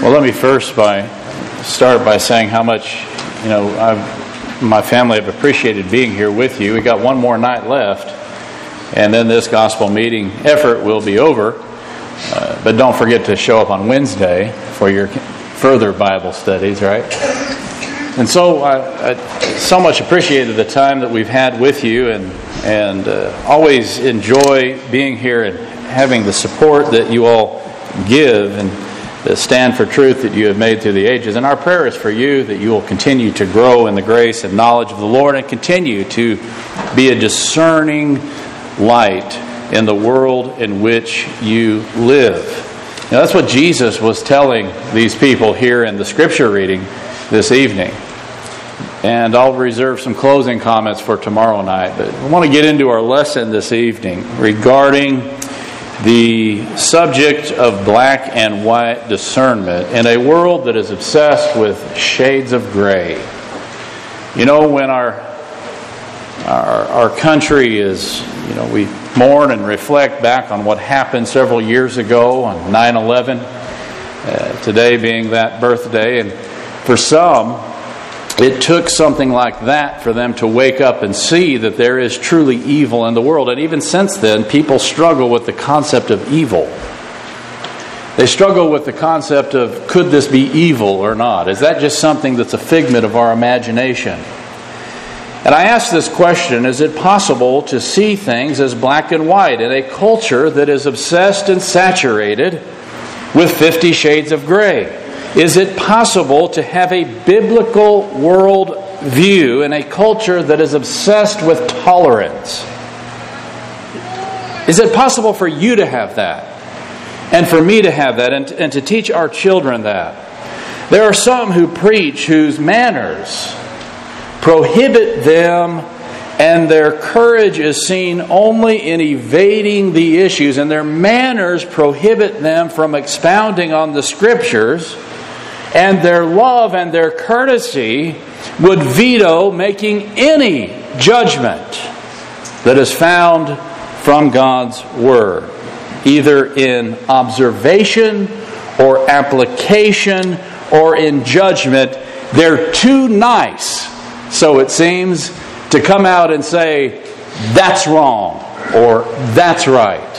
Well, let me first start by saying how much, my family have appreciated being here with you. We got one more night left, and then this gospel meeting effort will be over. But don't forget to show up on Wednesday for your further Bible studies, right? And so I so much appreciated the time that we've had with you, and always enjoy being here and having the support that you all give and the stand for truth that you have made through the ages. And our prayer is for you that you will continue to grow in the grace and knowledge of the Lord and continue to be a discerning light in the world in which you live. Now, that's what Jesus was telling these people here in the scripture reading this evening. And I'll reserve some closing comments for tomorrow night. But I want to get into our lesson this evening regarding the subject of black and white discernment in a world that is obsessed with shades of gray. When our country is, we mourn and reflect back on what happened several years ago on 9/11, today being that birthday, and for some, it took something like that for them to wake up and see that there is truly evil in the world. And even since then, people struggle with the concept of evil. They struggle with the concept of, could this be evil or not? Is that just something that's a figment of our imagination? And I ask this question, is it possible to see things as black and white in a culture that is obsessed and saturated with 50 shades of gray? Is it possible to have a biblical world view in a culture that is obsessed with tolerance? Is it possible for you to have that? And for me to have that, and to teach our children that? There are some who preach whose manners prohibit them, and their courage is seen only in evading the issues, and their manners prohibit them from expounding on the Scriptures, and their love and their courtesy would veto making any judgment that is found from God's Word, either in observation or application or in judgment. They're too nice, so it seems, to come out and say, that's wrong or that's right.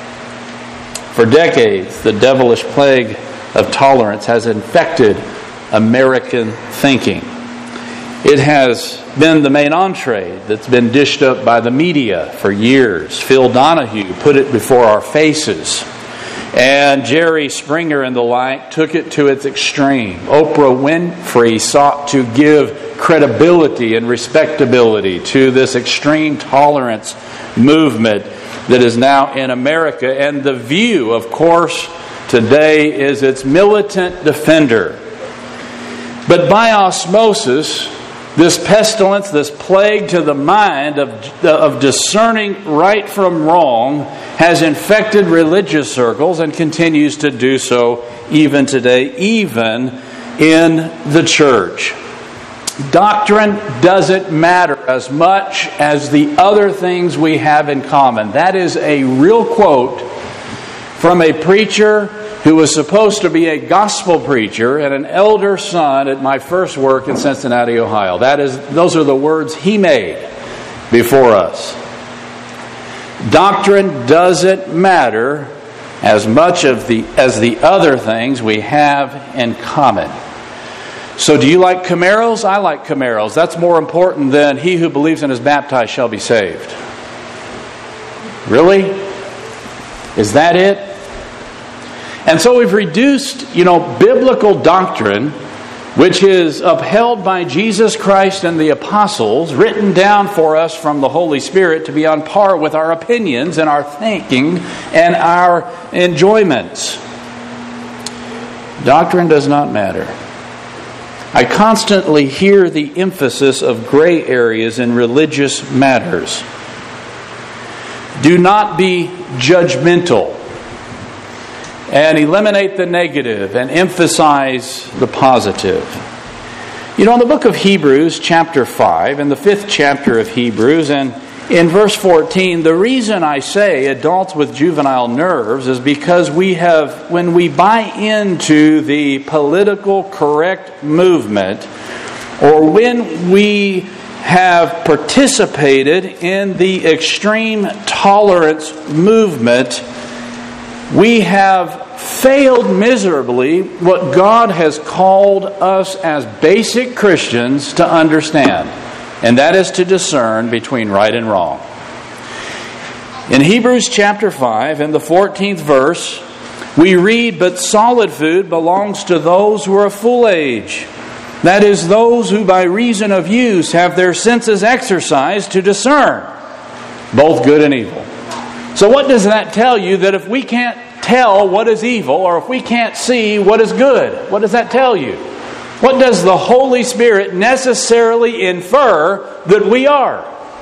For decades, the devilish plague of tolerance has infected American thinking. It has been the main entree that's been dished up by the media for years. Phil Donahue put it before our faces. And Jerry Springer and the like took it to its extreme. Oprah Winfrey sought to give credibility and respectability to this extreme tolerance movement that is now in America. And the view, of course, today is its militant defender. But by osmosis, this pestilence, this plague to the mind of discerning right from wrong has infected religious circles and continues to do so even today, even in the church. Doctrine doesn't matter as much as the other things we have in common. That is a real quote from a preacher who was supposed to be a gospel preacher and an elder son at my first work in Cincinnati, Ohio. Those are the words he made before us. Doctrine doesn't matter as much as the other things we have in common. So do you like Camaros? I like Camaros. That's more important than he who believes and is baptized shall be saved. Really? Is that it? And so we've reduced, biblical doctrine, which is upheld by Jesus Christ and the apostles, written down for us from the Holy Spirit, to be on par with our opinions and our thinking and our enjoyments. Doctrine does not matter. I constantly hear the emphasis of gray areas in religious matters. Do not be judgmental, and eliminate the negative and emphasize the positive. In the book of Hebrews, chapter 5, in the 5th chapter of Hebrews, and in verse 14, the reason I say adults with juvenile nerves is because when we buy into the political correct movement, or when we have participated in the extreme tolerance movement, we have failed miserably what God has called us as basic Christians to understand, and that is to discern between right and wrong. In Hebrews chapter 5, in the 14th verse, we read, "But solid food belongs to those who are of full age. That is, those who by reason of use have their senses exercised to discern both good and evil." So what does that tell you? That if we can't tell what is evil, or if we can't see what is good, what does that tell you? What does the Holy Spirit necessarily infer that we are?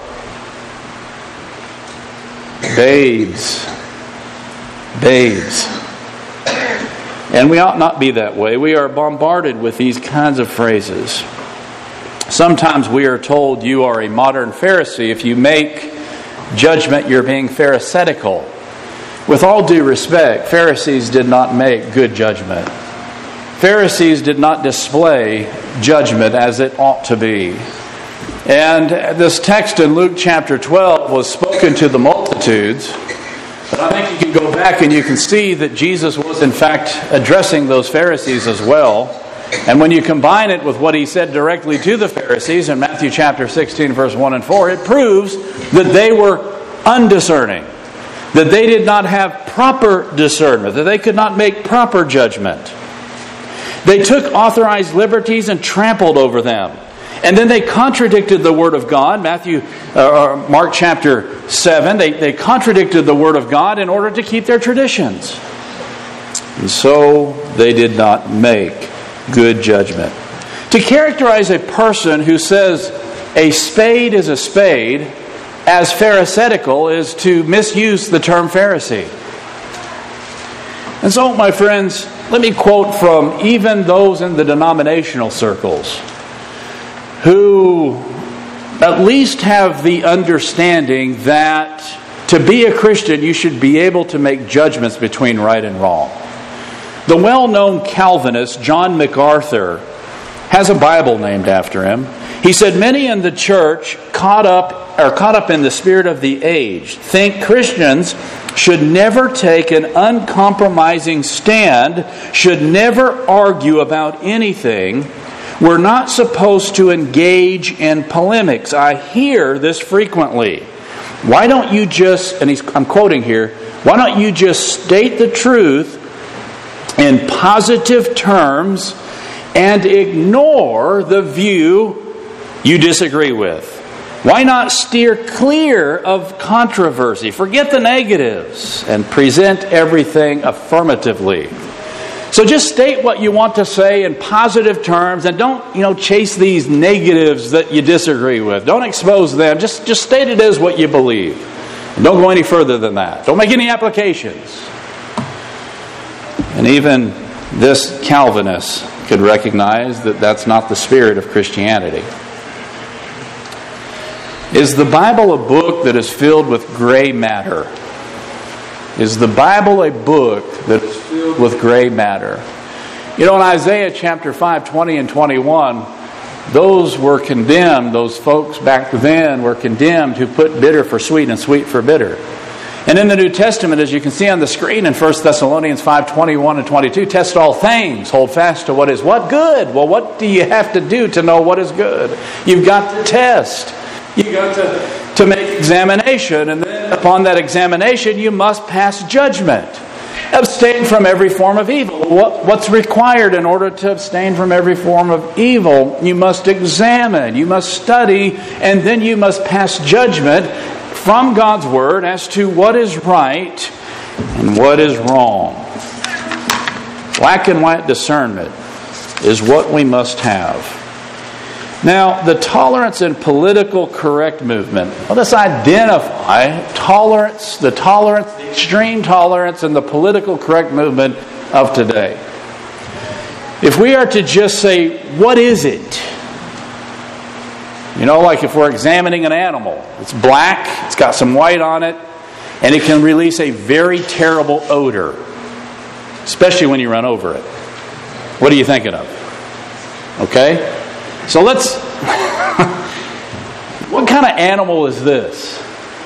Babes. Babes. And we ought not be that way. We are bombarded with these kinds of phrases. Sometimes we are told you are a modern Pharisee. If you make judgment, you're being pharisaical. With all due respect, Pharisees did not make good judgment. Pharisees did not display judgment as it ought to be. And this text in Luke chapter 12 was spoken to the multitudes. But I think you can go back and you can see that Jesus was in fact addressing those Pharisees as well. And when you combine it with what he said directly to the Pharisees in Matthew chapter 16 verse 1 and 4, it proves that they were undiscerning, that they did not have proper discernment, that they could not make proper judgment. They took authorized liberties and trampled over them. And then they contradicted the Word of God. Mark chapter 7, they contradicted the Word of God in order to keep their traditions. And so they did not make good judgment. To characterize a person who says a spade is a spade as pharisaical is to misuse the term Pharisee. And so, my friends, let me quote from even those in the denominational circles who at least have the understanding that to be a Christian, you should be able to make judgments between right and wrong. The well-known Calvinist John MacArthur has a Bible named after him. He said, "Many in the church caught up in the spirit of the age think Christians should never take an uncompromising stand, should never argue about anything. We're not supposed to engage in polemics. I hear this frequently. Why don't you just," and I'm quoting here, "why don't you just state the truth in positive terms and ignore the view you disagree with? Why not steer clear of controversy? Forget the negatives and present everything affirmatively. So just state what you want to say in positive terms, and don't, chase these negatives that you disagree with. Don't expose them. Just state it as what you believe. And don't go any further than that. Don't make any applications." And even this Calvinist could recognize that that's not the spirit of Christianity. Is the Bible a book that is filled with gray matter? Is the Bible a book that is filled with gray matter? In Isaiah chapter 5, 20 and 21, those were condemned, those folks back then were condemned who put bitter for sweet and sweet for bitter. And in the New Testament, as you can see on the screen in 1 Thessalonians 5, 21 and 22, test all things, hold fast to what is what? Good. Well, what do you have to do to know what is good? You've got to test. You've got to make examination, and then upon that examination, you must pass judgment. Abstain from every form of evil. What's required in order to abstain from every form of evil? You must examine, you must study, and then you must pass judgment from God's Word as to what is right and what is wrong. Black and white discernment is what we must have. Now, the tolerance and political correct movement. Let us identify tolerance, the extreme tolerance, and the political correct movement of today. If we are to just say, what is it? You know, like if we're examining an animal, it's black, it's got some white on it, and it can release a very terrible odor, especially when you run over it. What are you thinking of? Okay? So let's... What kind of animal is this?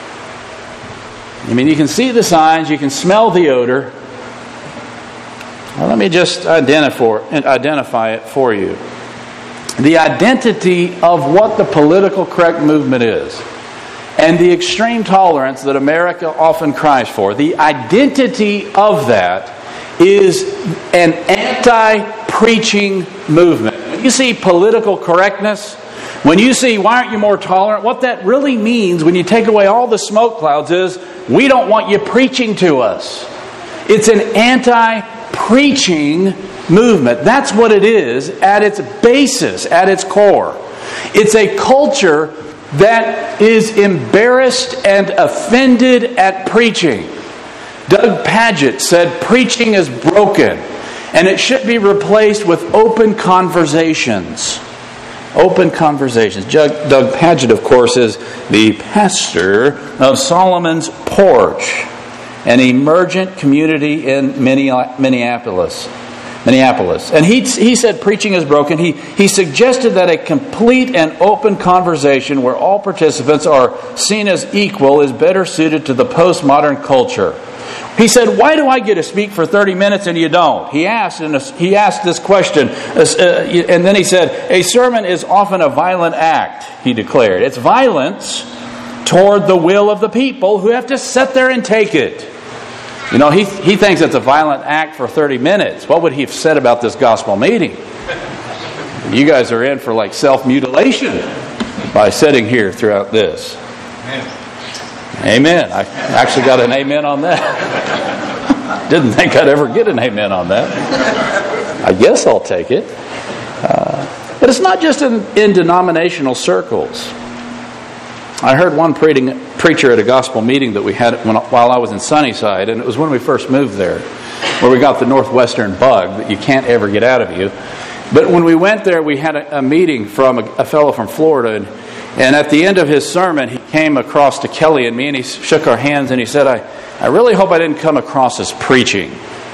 I mean, you can see the signs, you can smell the odor. Well, let me just identify it for you. The identity of what the political correct movement is, and the extreme tolerance that America often cries for, the identity of that is an anti-preaching movement. When you see political correctness, when you see why aren't you more tolerant, what that really means when you take away all the smoke clouds is we don't want you preaching to us. It's an anti-preaching movement. That's what it is at its basis, at its core. It's a culture that is embarrassed and offended at preaching. Doug Pagitt said preaching is broken and it should be replaced with open conversations. Open conversations. Doug Pagitt, of course, is the pastor of Solomon's Porch, an emergent community in Minneapolis. And he said preaching is broken. He suggested that a complete and open conversation where all participants are seen as equal is better suited to the postmodern culture. He said, why do I get to speak for 30 minutes and you don't? He asked this question, and then he said, a sermon is often a violent act, he declared. It's violence toward the will of the people who have to sit there and take it. You know, he thinks it's a violent act for 30 minutes. What would he have said about this gospel meeting? You guys are in for like self-mutilation by sitting here throughout this. Amen. I actually got an amen on that. Didn't think I'd ever get an amen on that. I guess I'll take it. But it's not just in denominational circles. I heard one preacher at a gospel meeting that we had while I was in Sunnyside, and it was when we first moved there, where we got the northwestern bug that you can't ever get out of you. But when we went there, we had a meeting from a fellow from Florida, and at the end of his sermon, he came across to Kelly and me, and he shook our hands, and he said, I really hope I didn't come across as preaching.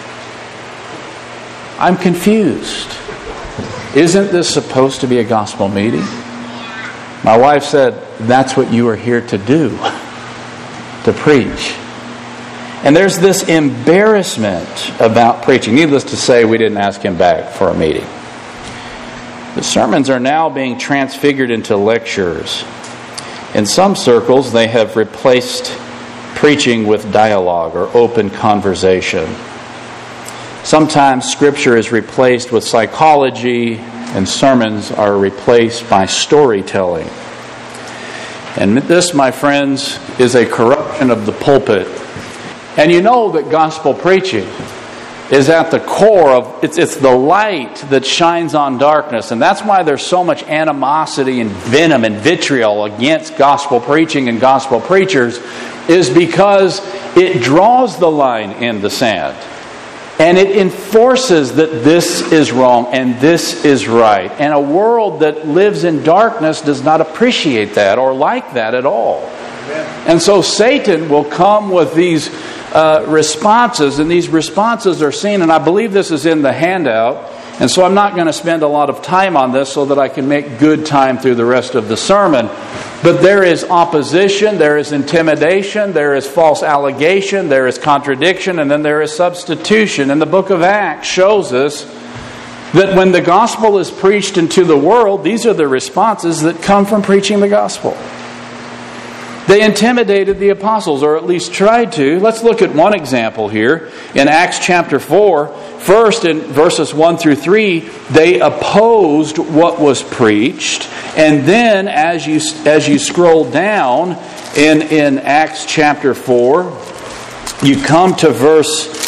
I'm confused. Isn't this supposed to be a gospel meeting? My wife said, that's what you are here to do, to preach. And there's this embarrassment about preaching. Needless to say, we didn't ask him back for a meeting. The sermons are now being transfigured into lectures. In some circles, they have replaced preaching with dialogue or open conversation. Sometimes Scripture is replaced with psychology, and sermons are replaced by storytelling. And this, my friends, is a corruption of the pulpit. And you know that gospel preaching is at the core of, it's the light that shines on darkness. And that's why there's so much animosity and venom and vitriol against gospel preaching and gospel preachers, is because it draws the line in the sand. And it enforces that this is wrong and this is right. And a world that lives in darkness does not appreciate that or like that at all. Amen. And so Satan will come with these responses, and these responses are seen, and I believe this is in the handout, and so I'm not going to spend a lot of time on this so that I can make good time through the rest of the sermon. But there is opposition, there is intimidation, there is false allegation, there is contradiction, and then there is substitution. And the book of Acts shows us that when the gospel is preached into the world, these are the responses that come from preaching the gospel. They intimidated the apostles, or at least tried to. Let's look at one example here. In Acts chapter 4, first in verses 1 through 3, they opposed what was preached. And then as you scroll down in Acts chapter 4, you come to verse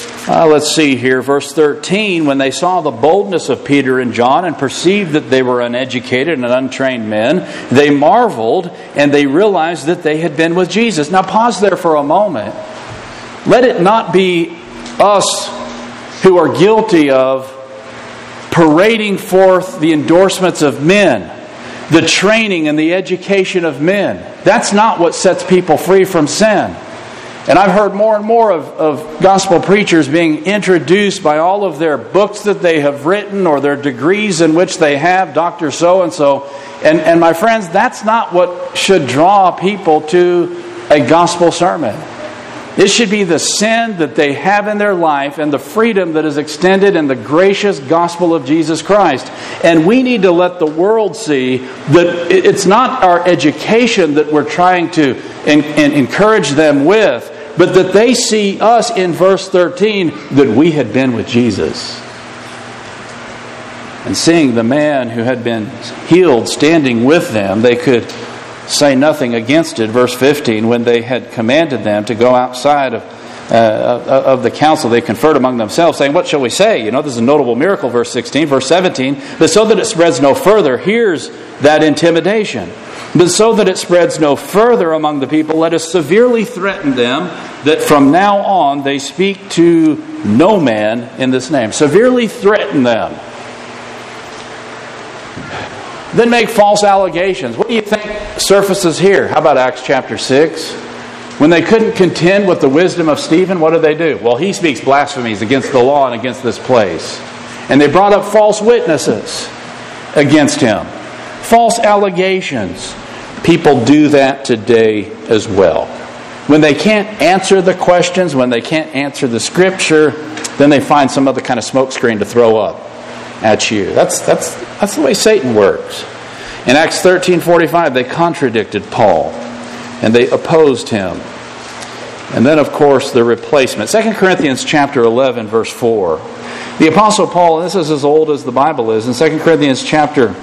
13. When they saw the boldness of Peter and John and perceived that they were uneducated and untrained men, they marveled and they realized that they had been with Jesus. Now pause there for a moment. Let it not be us who are guilty of parading forth the endorsements of men. the training and the education of men. That's not what sets people free from sin. And I've heard more and more of gospel preachers being introduced by all of their books that they have written or their degrees in which they have, Dr. So-and-so. And my friends, that's not what should draw people to a gospel sermon. It should be the sin that they have in their life and the freedom that is extended in the gracious gospel of Jesus Christ. And we need to let the world see that it's not our education that we're trying to encourage them with, but that they see us in verse 13 that we had been with Jesus. And seeing the man who had been healed standing with them, they could say nothing against it. Verse 15, when they had commanded them to go outside of the council, they conferred among themselves, saying, what shall we say? This is a notable miracle, verse 16. Verse 17, but so that it spreads no further, here's that intimidation. But so that it spreads no further among the people, let us severely threaten them that from now on they speak to no man in this name. Severely threaten them. Then make false allegations. What do you think surfaces here? How about Acts chapter 6? When they couldn't contend with the wisdom of Stephen, what did they do? Well, he speaks blasphemies against the law and against this place. And they brought up false witnesses against him. False allegations. People do that today as well. When they can't answer the questions, when they can't answer the Scripture, then they find some other kind of smokescreen to throw up at you. That's the way Satan works. In Acts 13:45, they contradicted Paul and they opposed him. And then, of course, the replacement. 2 Corinthians chapter 11, verse 4. The Apostle Paul, and this is as old as the Bible is, in 2 Corinthians chapter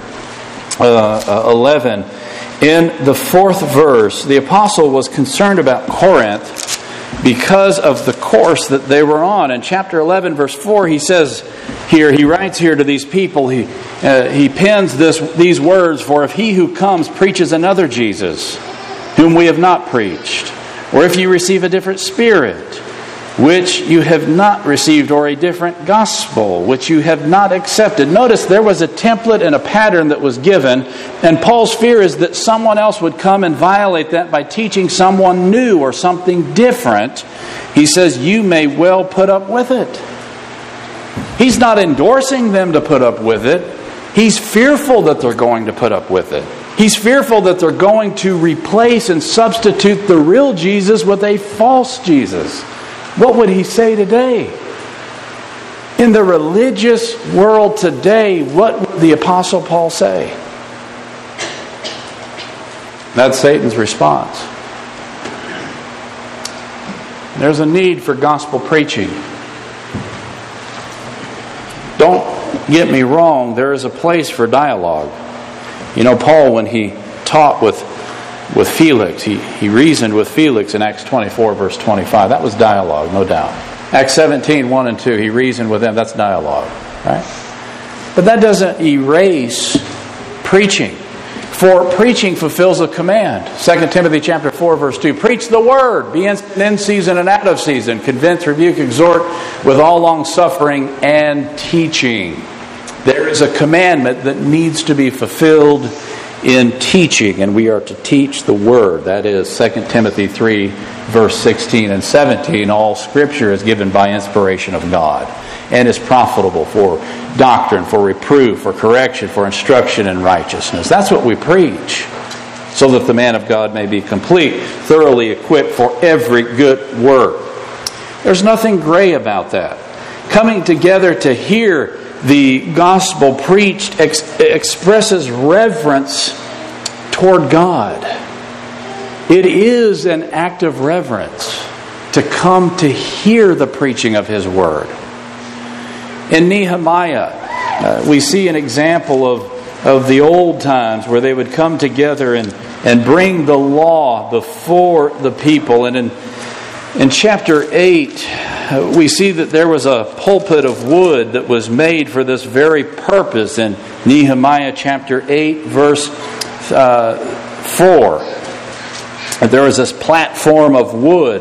11, in the 4th verse, the Apostle was concerned about Corinth because of the course that they were on. In chapter 11, verse 4, he says here, he writes here to these people, he pens these words, for if he who comes preaches another Jesus, whom we have not preached, or if you receive a different spirit, which you have not received, or a different gospel, which you have not accepted. Notice there was a template and a pattern that was given, and Paul's fear is that someone else would come and violate that by teaching someone new or something different. He says, you may well put up with it. He's not endorsing them to put up with it. He's fearful that they're going to put up with it. He's fearful that they're going to replace and substitute the real Jesus with a false Jesus. What would he say today? In the religious world today, what would the Apostle Paul say? That's Satan's response. There's a need for gospel preaching. Don't get me wrong, there is a place for dialogue. Paul, when he taught with Felix, he reasoned with Felix in Acts 24, verse 25. That was dialogue, no doubt. Acts 17, 1 and 2, he reasoned with them. That's dialogue, right? But that doesn't erase preaching. For preaching fulfills a command. 2 Timothy chapter 4, verse 2. Preach the word. Be in season and out of season. Convince, rebuke, exhort with all long suffering and teaching. There is a commandment that needs to be fulfilled in teaching, and we are to teach the word. That is 2 Timothy 3, verse 16 and 17. All Scripture is given by inspiration of God and is profitable for doctrine, for reproof, for correction, for instruction in righteousness. That's what we preach, so that the man of God may be complete, thoroughly equipped for every good work. There's nothing gray about that. Coming together to hear the gospel preached expresses reverence toward God. It is an act of reverence to come to hear the preaching of His Word. In Nehemiah, we see an example of the old times where they would come together and bring the law before the people. And in chapter 8, we see that there was a pulpit of wood that was made for this very purpose in Nehemiah chapter 8, verse 4. There was this platform of wood,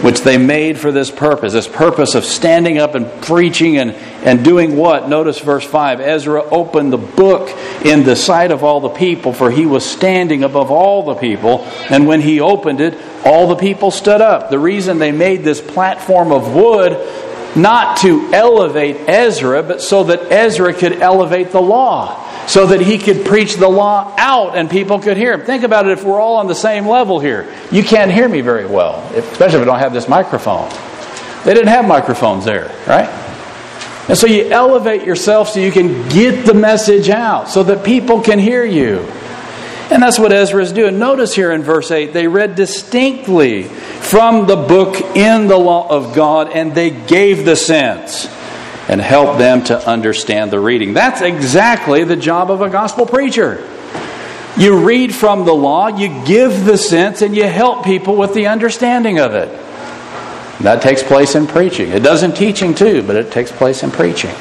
which they made for this purpose of standing up and preaching and doing what? Notice verse 5. Ezra opened the book in the sight of all the people, for he was standing above all the people. And when he opened it, all the people stood up. The reason they made this platform of wood, not to elevate Ezra, but so that Ezra could elevate the law, so that he could preach the law out and people could hear him. Think about it, if we're all on the same level here. You can't hear me very well, especially if I don't have this microphone. They didn't have microphones there, right? And so you elevate yourself so you can get the message out, so that people can hear you. And that's what Ezra is doing. Notice here in verse 8, they read distinctly from the book in the law of God, and they gave the sense and helped them to understand the reading. That's exactly the job of a gospel preacher. You read from the law, you give the sense, and you help people with the understanding of it. That takes place in preaching. It does in teaching too, but it takes place in preaching.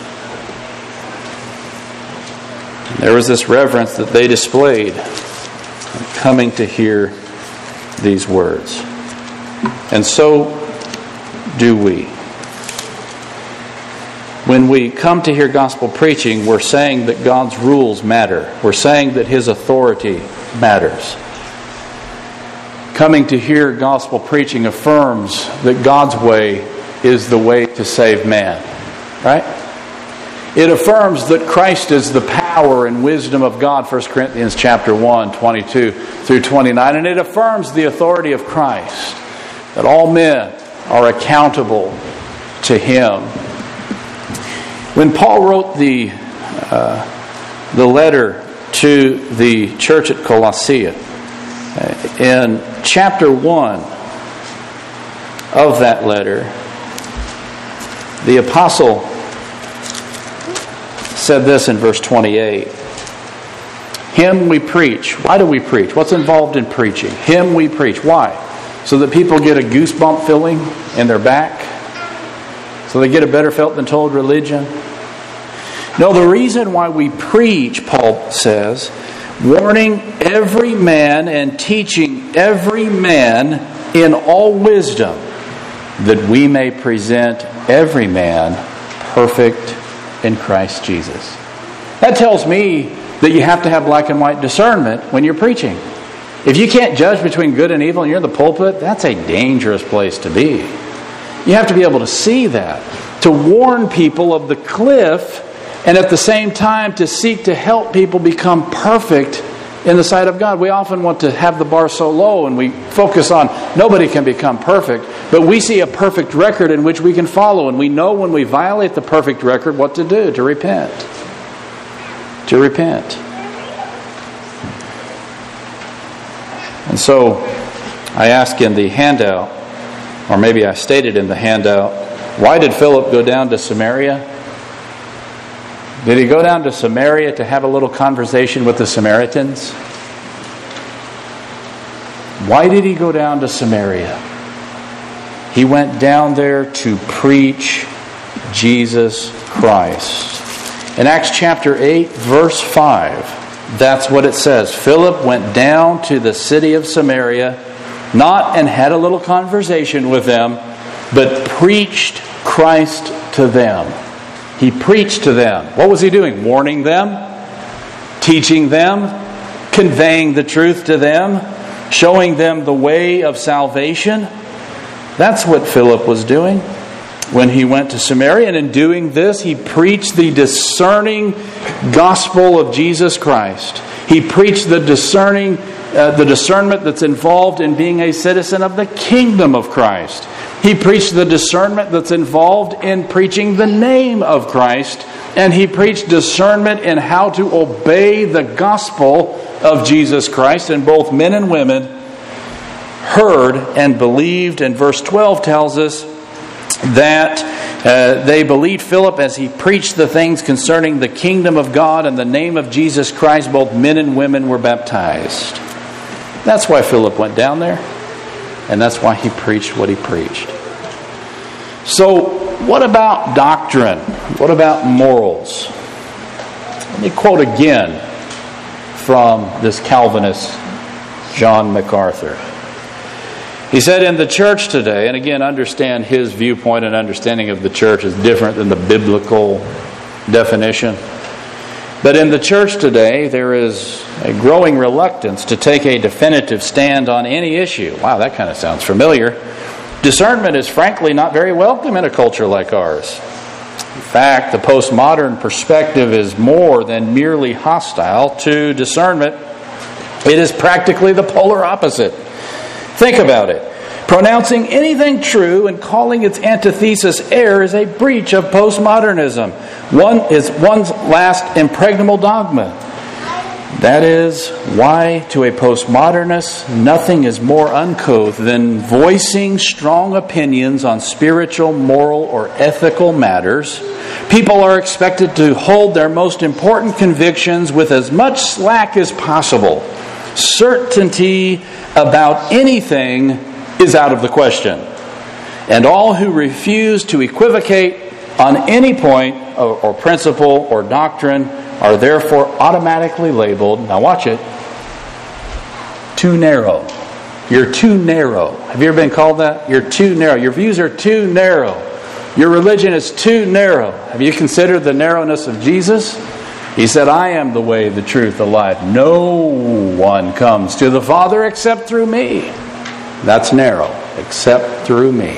There was this reverence that they displayed coming to hear these words. And so do we. When we come to hear gospel preaching, we're saying that God's rules matter. We're saying that His authority matters. Coming to hear gospel preaching affirms that God's way is the way to save man. Right? It affirms that Christ is the power and wisdom of God, 1 Corinthians chapter 1, 22 through 29. And it affirms the authority of Christ, that all men are accountable to Him. When Paul wrote the letter to the church at Colossae, in chapter 1 of that letter, the apostle said this in verse 28. Him we preach. Why do we preach? What's involved in preaching? Him we preach. Why? So that people get a goosebump feeling in their back? So they get a better felt than told religion? No, the reason why we preach, Paul says, warning every man and teaching every man in all wisdom, that we may present every man perfect in Christ Jesus. That tells me that you have to have black and white discernment when you're preaching. If you can't judge between good and evil and you're in the pulpit, that's a dangerous place to be. You have to be able to see that, to warn people of the cliff, and at the same time to seek to help people become perfect in the sight of God. We often want to have the bar so low and we focus on nobody can become perfect, but we see a perfect record in which we can follow, and we know when we violate the perfect record what to do, to repent. To repent. And so I ask in the handout, or maybe I stated in the handout, why did Philip go down to Samaria? Did he go down to Samaria to have a little conversation with the Samaritans? Why did he go down to Samaria? He went down there to preach Jesus Christ. In Acts chapter 8, verse 5, that's what it says. Philip went down to the city of Samaria, not and had a little conversation with them, but preached Christ to them. He preached to them. What was he doing? Warning them, teaching them, conveying the truth to them, showing them the way of salvation. That's what Philip was doing when he went to Samaria. And in doing this, he preached the discerning gospel of Jesus Christ. He preached the discernement that's involved in being a citizen of the kingdom of Christ. He preached the discernment that's involved in preaching the name of Christ. And he preached discernment in how to obey the gospel of Jesus Christ. And both men and women heard and believed. And verse 12 tells us that they believed Philip as he preached the things concerning the kingdom of God and the name of Jesus Christ. Both men and women were baptized. That's why Philip went down there. And that's why he preached what he preached. So, what about doctrine? What about morals? Let me quote again from this Calvinist, John MacArthur. He said in the church today, and again, understand his viewpoint and understanding of the church is different than the biblical definition. But in the church today, there is a growing reluctance to take a definitive stand on any issue. Wow, that kind of sounds familiar. Discernment is frankly not very welcome in a culture like ours. In fact, the postmodern perspective is more than merely hostile to discernment. It is practically the polar opposite. Think about it. Pronouncing anything true and calling its antithesis error is a breach of postmodernism. One's last impregnable dogma. That is why, to a postmodernist, nothing is more uncouth than voicing strong opinions on spiritual, moral, or ethical matters. People are expected to hold their most important convictions with as much slack as possible. Certainty about anything is out of the question. And all who refuse to equivocate on any point or principle or doctrine are therefore automatically labeled, now watch it, too narrow. You're too narrow. Have you ever been called that? You're too narrow. Your views are too narrow. Your religion is too narrow. Have you considered the narrowness of Jesus? He said, I am the way, the truth, the life. No one comes to the Father except through me. That's narrow. Except through me.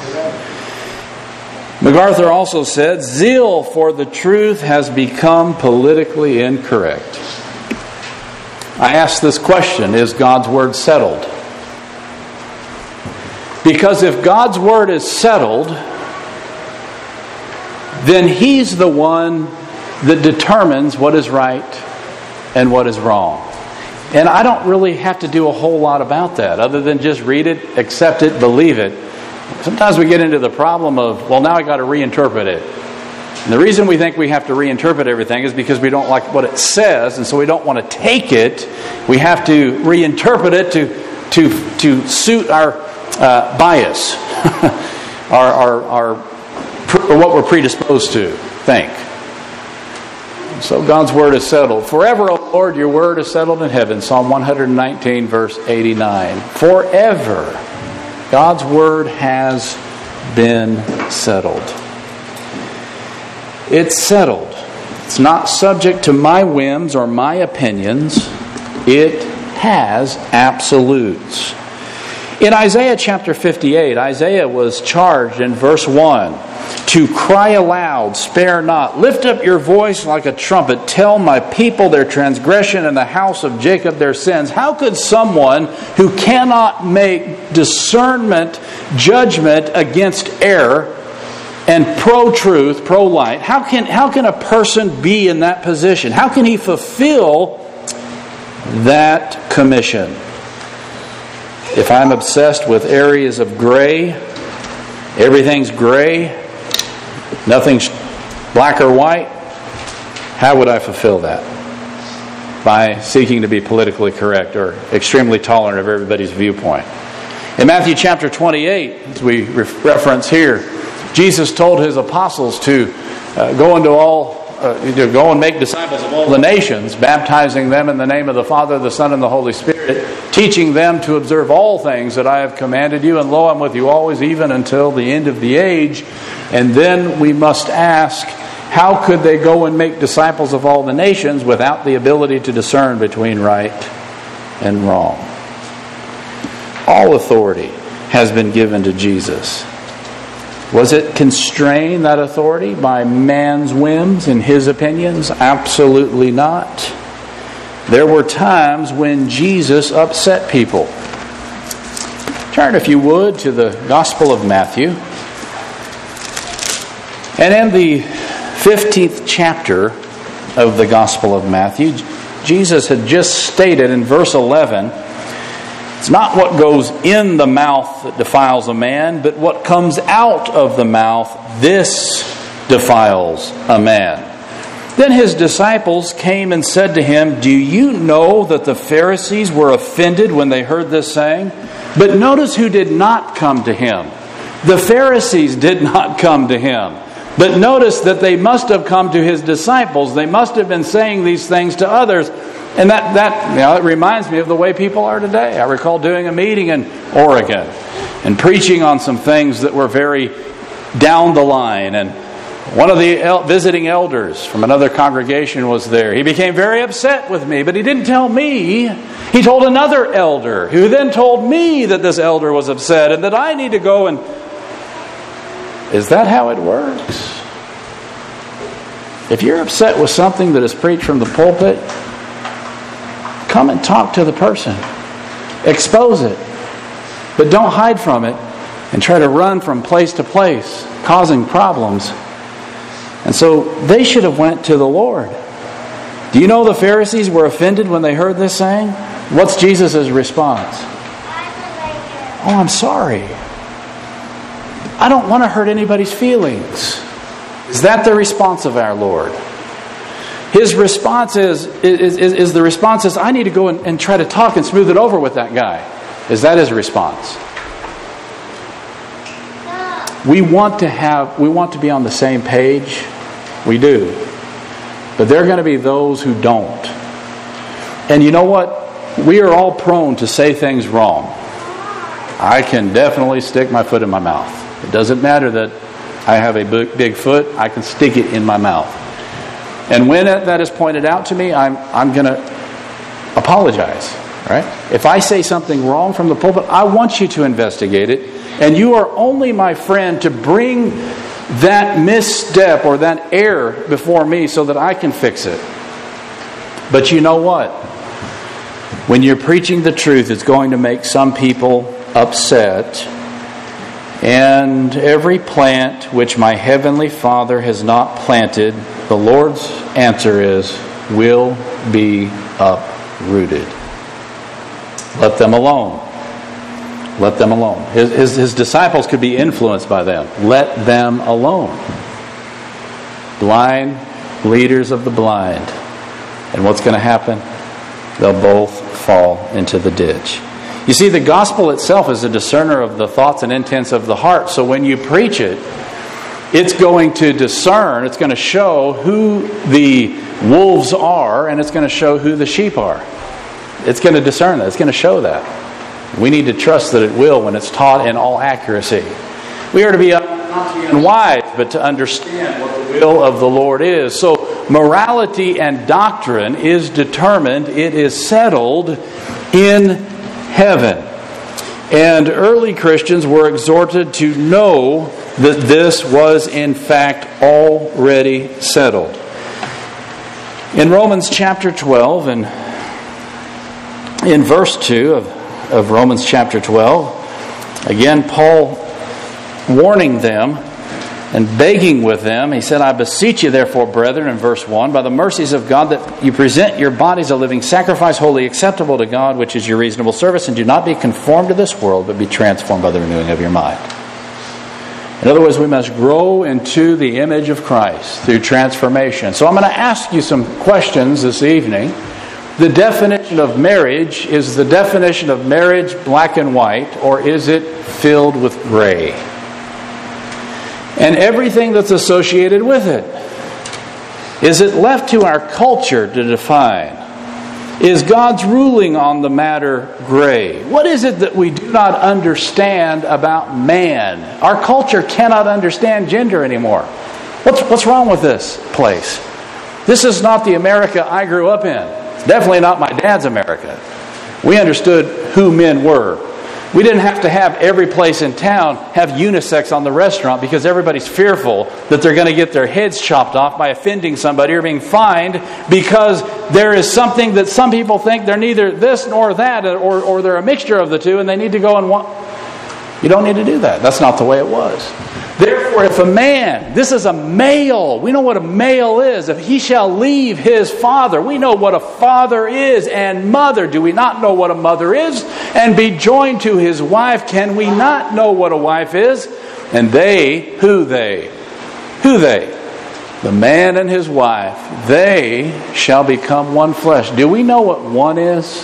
MacArthur also said, zeal for the truth has become politically incorrect. I ask this question, is God's Word settled? Because if God's Word is settled, then He's the one that determines what is right and what is wrong. And I don't really have to do a whole lot about that other than just read it, accept it, believe it. Sometimes we get into the problem of, well, now I got to reinterpret it. And the reason we think we have to reinterpret everything is because we don't like what it says, and so we don't want to take it. We have to reinterpret it to suit our bias, or what we're predisposed to think. So God's Word is settled. Forever, O Lord, your Word is settled in heaven. Psalm 119, verse 89. Forever, God's Word has been settled. It's settled. It's not subject to my whims or my opinions. It has absolutes. In Isaiah chapter 58, Isaiah was charged in verse 1 to cry aloud, spare not. Lift up your voice like a trumpet. Tell my people their transgression and the house of Jacob their sins. How could someone who cannot make discernment, judgment against error and pro-truth, pro-light, how can a person be in that position? How can he fulfill that commission? If I'm obsessed with areas of gray, everything's gray, nothing's black or white, how would I fulfill that? By seeking to be politically correct or extremely tolerant of everybody's viewpoint. In Matthew chapter 28, as we reference here, Jesus told His apostles to go and make disciples of all the nations, baptizing them in the name of the Father, the Son, and the Holy Spirit, teaching them to observe all things that I have commanded you, and lo, I'm with you always, even until the end of the age. And then we must ask, how could they go and make disciples of all the nations without the ability to discern between right and wrong? All authority has been given to Jesus. Was it constrained, that authority, by man's whims and his opinions? Absolutely not. There were times when Jesus upset people. Turn, if you would, to the Gospel of Matthew. And in the 15th chapter of the Gospel of Matthew, Jesus had just stated in verse 11, it's not what goes in the mouth that defiles a man, but what comes out of the mouth, this defiles a man. Then His disciples came and said to Him, do you know that the Pharisees were offended when they heard this saying? But notice who did not come to Him. The Pharisees did not come to Him. But notice that they must have come to His disciples. They must have been saying these things to others. And that it reminds me of the way people are today. I recall doing a meeting in Oregon. and preaching on some things that were very down the line. And one of the visiting elders from another congregation was there. He became very upset with me, but he didn't tell me. He told another elder, who then told me that this elder was upset and that I need to go and... Is that how it works? If you're upset with something that is preached from the pulpit, come and talk to the person. Expose it. But don't hide from it and try to run from place to place, causing problems. And so they should have went to the Lord. Do you know the Pharisees were offended when they heard this saying? What's Jesus' response? Oh, I'm sorry. I don't want to hurt anybody's feelings. Is that the response of our Lord? His response is I need to go and try to talk and smooth it over with that guy. Is that his response? We want to be on the same page. We do. But there are going to be those who don't. And you know what? We are all prone to say things wrong. I can definitely stick my foot in my mouth. It doesn't matter that I have a big foot. I can stick it in my mouth. And when that is pointed out to me, I'm going to apologize. Right? If I say something wrong from the pulpit, I want you to investigate it. And you are only my friend to bring that misstep or that error before me so that I can fix it. But you know what? When you're preaching the truth, it's going to make some people upset. And every plant which my heavenly Father has not planted, the Lord's answer is, will be uprooted. Let them alone. Let them alone. His disciples could be influenced by them. Let them alone. Blind leaders of the blind. And what's going to happen? They'll both fall into the ditch. You see, the gospel itself is a discerner of the thoughts and intents of the heart. So when you preach it, it's going to discern, it's going to show who the wolves are, and it's going to show who the sheep are. It's going to discern that. It's going to show that. We need to trust that it will when it's taught in all accuracy. We are to be not to be unwise, but to understand what the will of the Lord is. So morality and doctrine is determined, it is settled in heaven. And early Christians were exhorted to know that this was in fact already settled. In Romans chapter 12 and in verse 2 of Romans chapter 12, again Paul warning them and begging with them. He said, I beseech you therefore, brethren, in verse 1, by the mercies of God, that you present your bodies a living sacrifice, wholly acceptable to God, which is your reasonable service, and do not be conformed to this world, but be transformed by the renewing of your mind. In other words, we must grow into the image of Christ through transformation. So I'm going to ask you some questions this evening. The definition of marriage, is the definition of marriage black and white, or is it filled with gray? And everything that's associated with it. Is it left to our culture to define? Is God's ruling on the matter gray? What is it that we do not understand about man? Our culture cannot understand gender anymore. What's wrong with this place? This is not the America I grew up in. It's definitely not my dad's America. We understood who men were. We didn't have to have every place in town have unisex on the restaurant because everybody's fearful that they're going to get their heads chopped off by offending somebody or being fined because there is something that some people think they're neither this nor that, or they're a mixture of the two, and they need to go and want. You don't need to do that. That's not the way it was. Therefore, if a man, this is a male, we know what a male is. If he shall leave his father, we know what a father is, and mother. Do we not know what a mother is? And be joined to his wife. Can we not know what a wife is? And who they? The man and his wife, they shall become one flesh. Do we know what one is?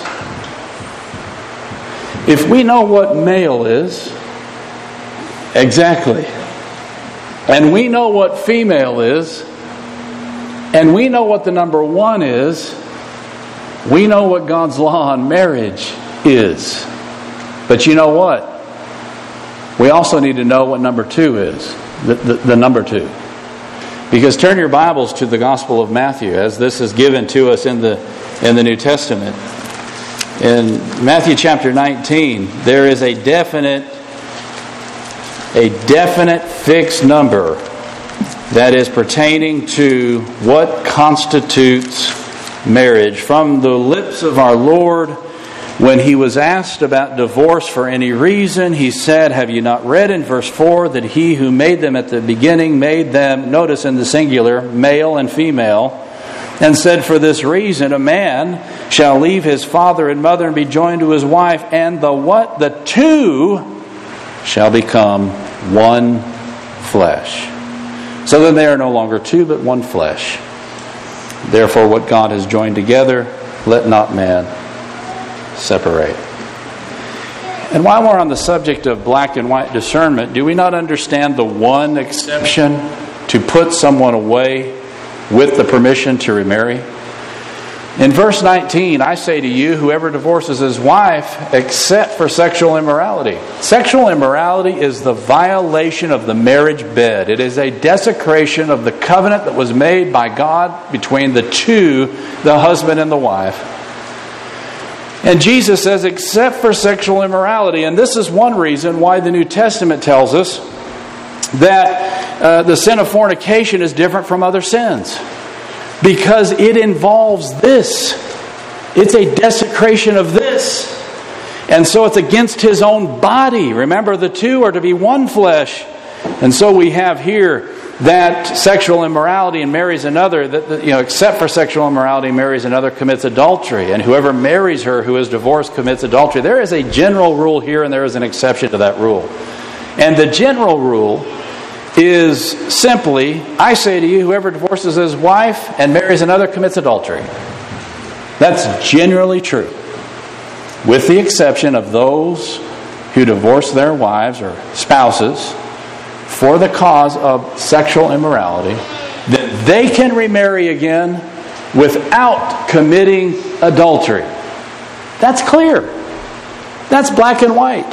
If we know what male is, exactly. And we know what female is, and we know what the number one is, we know what God's law on marriage is. But you know what? we also need to know what number 2 is. The number 2. Because turn your Bibles to the Gospel of Matthew, as this is given to us in the New Testament. In Matthew chapter 19, there is a definite fixed number that is pertaining to what constitutes marriage. From the lips of our Lord, when He was asked about divorce for any reason, He said, have you not read in verse 4 that He who made them at the beginning made them, notice in the singular, male and female, and said, for this reason a man shall leave his father and mother and be joined to his wife, and the what? The two shall become one flesh. So then they are no longer two, but one flesh. Therefore what God has joined together, let not man separate. And while we're on the subject of black and white discernment, do we not understand the one exception to put someone away with the permission to remarry? In verse 19, I say to you, whoever divorces his wife except for sexual immorality. Sexual immorality is the violation of the marriage bed. It is a desecration of the covenant that was made by God between the two, the husband and the wife. And Jesus says, except for sexual immorality. And this is one reason why the New Testament tells us that the sin of fornication is different from other sins. Because it involves this. It's a desecration of this. And so it's against His own body. Remember, the two are to be one flesh. And so we have here that sexual immorality and marries another, except for sexual immorality, marries another, commits adultery. And whoever marries her who is divorced commits adultery. There is a general rule here, and there is an exception to that rule. And the general rule is simply, I say to you, whoever divorces his wife and marries another commits adultery. That's generally true. With the exception of those who divorce their wives or spouses for the cause of sexual immorality, that they can remarry again without committing adultery. That's clear. That's black and white.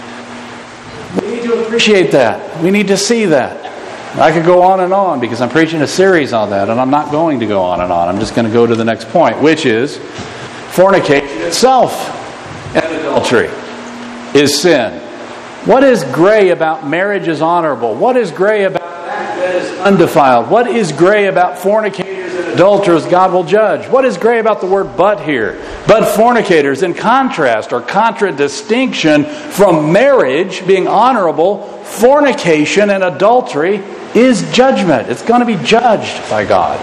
We need to appreciate that. We need to see that. I could go on because I'm preaching a series on that, and I'm not going to go on and on. I'm just going to go to the next point, which is fornication itself and adultery is sin. What is gray about marriage is honorable? What is gray about that is undefiled? What is gray about fornicators and adulterers God will judge? What is gray about the word but here? But fornicators, in contrast or contradistinction from marriage being honorable, fornication and adultery is judgment. It's going to be judged by God.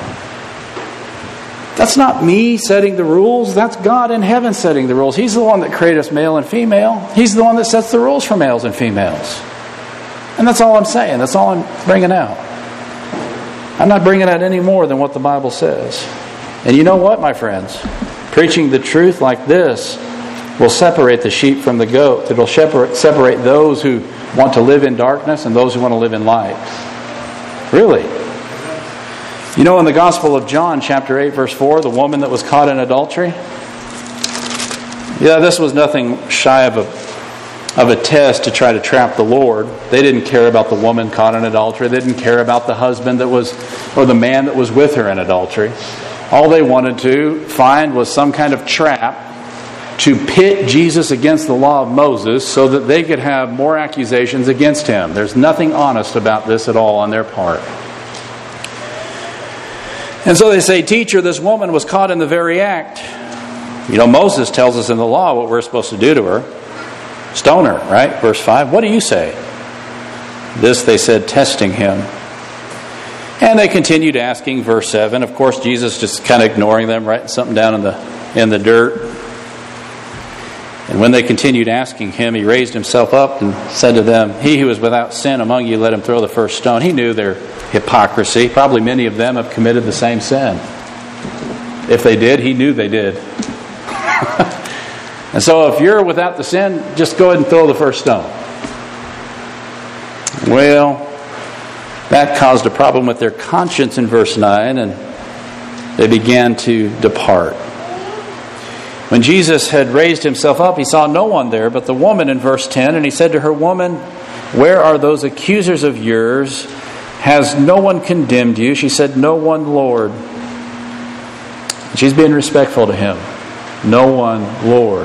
That's not me setting the rules. That's God in heaven setting the rules. He's the one that created us male and female. He's the one that sets the rules for males and females. And that's all I'm saying. That's all I'm bringing out. I'm not bringing out any more than what the Bible says. And you know what, my friends? Preaching the truth like this will separate the sheep from the goat. It will separate those who want to live in darkness and those who want to live in light. Really. You know, in the Gospel of John, chapter 8, verse 4, the woman that was caught in adultery, this was nothing shy of a test to try to trap the Lord. They didn't care about the woman caught in adultery. They didn't care about the husband or the man that was with her in adultery. All they wanted to find was some kind of trap to pit Jesus against the law of Moses so that they could have more accusations against Him. There's nothing honest about this at all on their part. And so they say, teacher, this woman was caught in the very act. You know, Moses tells us in the law what we're supposed to do to her. Stone her, right? Verse 5. What do you say? This they said, testing Him. And they continued asking, verse 7. Of course, Jesus just kind of ignoring them, writing something down in the dirt. And when they continued asking Him, He raised Himself up and said to them, he who is without sin among you, let him throw the first stone. He knew their hypocrisy. Probably many of them have committed the same sin. If they did, He knew they did. And so if you're without the sin, just go ahead and throw the first stone. Well, that caused a problem with their conscience in verse 9, and they began to depart. When Jesus had raised Himself up, He saw no one there but the woman in verse 10, and He said to her, Woman, Where are those accusers of yours? Has no one condemned you?" She said, "No one, Lord." She's being respectful to him. "No one, Lord."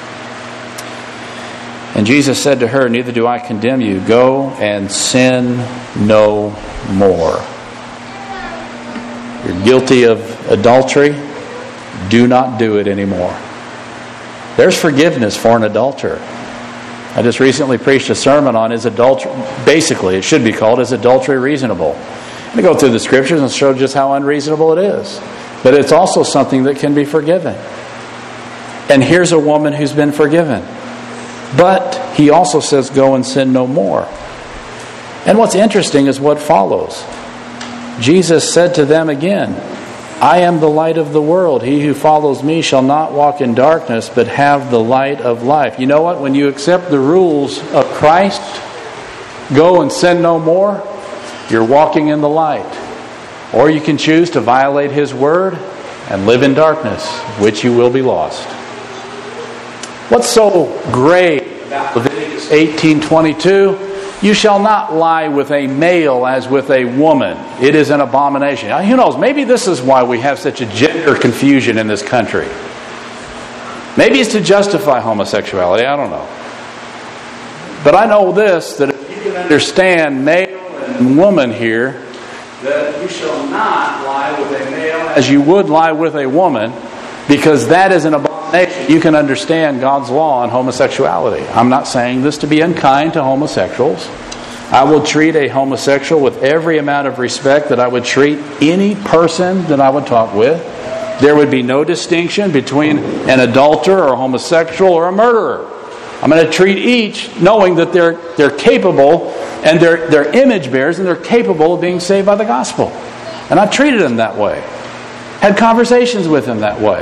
And Jesus said to her, "Neither do I condemn you. Go and sin no more." You're guilty of adultery. Do not do it anymore. There's forgiveness for an adulterer. I just recently preached a sermon on is adultery. Basically, it should be called, "Is Adultery Reasonable?" I'm going to go through the scriptures and show just how unreasonable it is. But it's also something that can be forgiven. And here's a woman who's been forgiven. But he also says, "Go and sin no more." And what's interesting is what follows. Jesus said to them again, "I am the light of the world. He who follows me shall not walk in darkness, but have the light of life." You know what? When you accept the rules of Christ, go and sin no more, you're walking in the light. Or you can choose to violate His word and live in darkness, which you will be lost. What's so great about Leviticus 18:22? "You shall not lie with a male as with a woman. It is an abomination." Now, who knows? Maybe this is why we have such a gender confusion in this country. Maybe it's to justify homosexuality. I don't know. But I know this, that if you can understand male and woman here, that you shall not lie with a male as you would lie with a woman, because that is an abomination. You can understand God's law on homosexuality. I'm not saying this to be unkind to homosexuals. I will treat a homosexual with every amount of respect that I would treat any person that I would talk with. There would be no distinction between an adulterer or a homosexual or a murderer. I'm going to treat each knowing that they're capable and they're image bearers and they're capable of being saved by the gospel. And I treated them that way. Had conversations with them that way.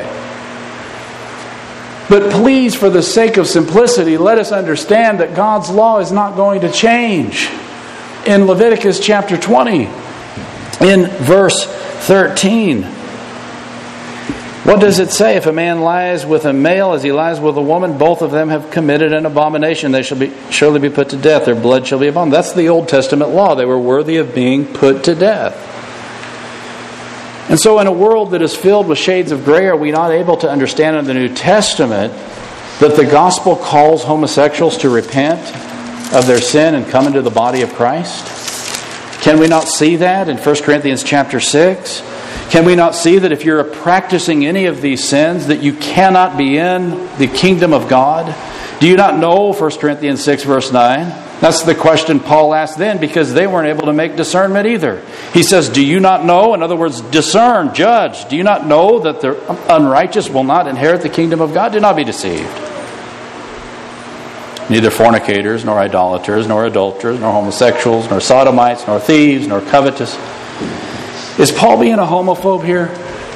But please, for the sake of simplicity, let us understand that God's law is not going to change. In Leviticus chapter 20, in verse 13, what does it say? "If a man lies with a male as he lies with a woman, both of them have committed an abomination. They shall surely be put to death. Their blood shall be upon them." That's the Old Testament law. They were worthy of being put to death. And so in a world that is filled with shades of gray, are we not able to understand in the New Testament that the gospel calls homosexuals to repent of their sin and come into the body of Christ? Can we not see that in 1 Corinthians chapter 6? Can we not see that if you're practicing any of these sins, that you cannot be in the kingdom of God? Do you not know 1 Corinthians 6 verse 9? That's the question Paul asked then, because they weren't able to make discernment either. He says, "Do you not know?" In other words, discern, judge. "Do you not know that the unrighteous will not inherit the kingdom of God? Do not be deceived. Neither fornicators, nor idolaters, nor adulterers, nor homosexuals, nor sodomites, nor thieves, nor covetous." Is Paul being a homophobe here?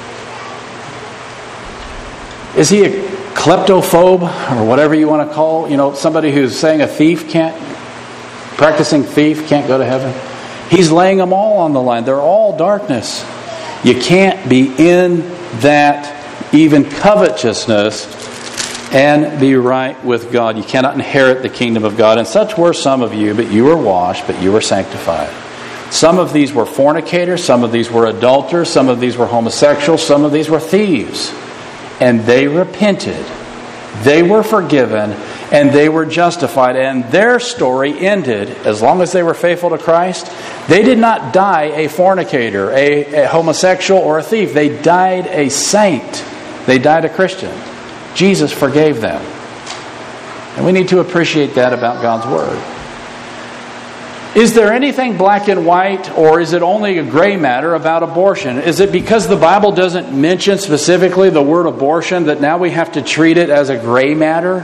Is he a kleptophobe, or whatever you want to call, somebody who's saying a practicing thief can't go to heaven? He's laying them all on the line. They're all darkness. You can't be in that, even covetousness, and be right with God. You cannot inherit the kingdom of God. And such were some of you, but you were washed, but you were sanctified. Some of these were fornicators, some of these were adulterers, some of these were homosexuals, some of these were thieves. And they repented. They were forgiven, and they were justified. And their story ended, as long as they were faithful to Christ, they did not die a fornicator, a homosexual, or a thief. They died a saint. They died a Christian. Jesus forgave them. And we need to appreciate that about God's Word. Is there anything black and white, or is it only a gray matter about abortion? Is it because the Bible doesn't mention specifically the word abortion that now we have to treat it as a gray matter?